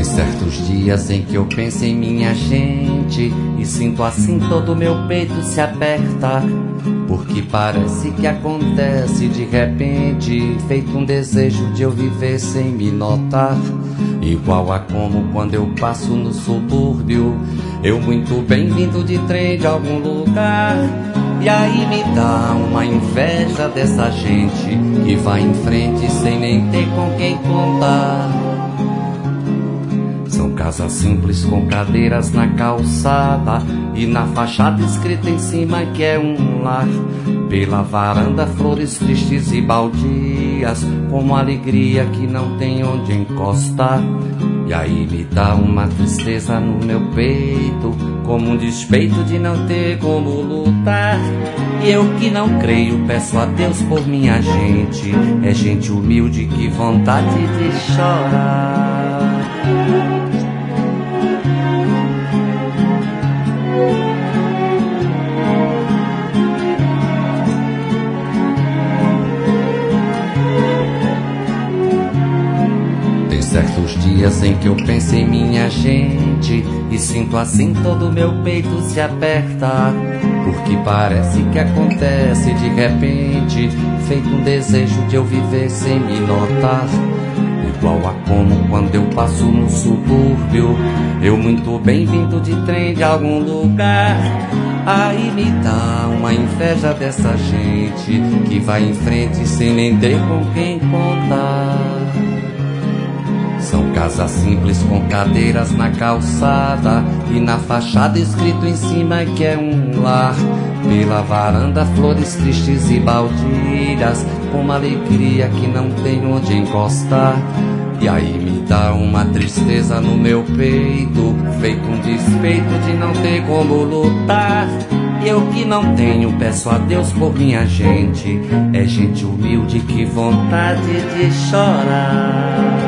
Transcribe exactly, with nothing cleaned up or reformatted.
certos dias em que eu penso em minha gente e sinto assim todo o meu peito se aperta, porque parece que acontece de repente, feito um desejo de eu viver sem me notar. Igual a como quando eu passo no subúrbio, eu muito bem vindo de trem de algum lugar, e aí me dá uma inveja dessa gente que vai em frente sem nem ter com quem contar. São casas simples com cadeiras na calçada e na fachada escrita em cima que é um lar. Pela varanda flores tristes e baldias, com uma alegria que não tem onde encostar. E aí me dá uma tristeza no meu peito, como um despeito de não ter como lutar. E eu que não creio peço a Deus por minha gente, é gente humilde, que vontade de chorar. Certos dias em que eu penso em minha gente e sinto assim todo o meu peito se aperta, porque parece que acontece de repente, feito um desejo de eu viver sem me notar. Igual a como quando eu passo no subúrbio, eu muito bem vindo de trem de algum lugar, aí me dá uma inveja dessa gente que vai em frente sem nem ter com quem contar. São casas simples com cadeiras na calçada e na fachada escrito em cima que é um lar. Pela varanda flores tristes e baldias, com uma alegria que não tem onde encostar. E aí me dá uma tristeza no meu peito, feito um despeito de não ter como lutar. E eu que não tenho peço a Deus por minha gente, é gente humilde, que vontade de chorar.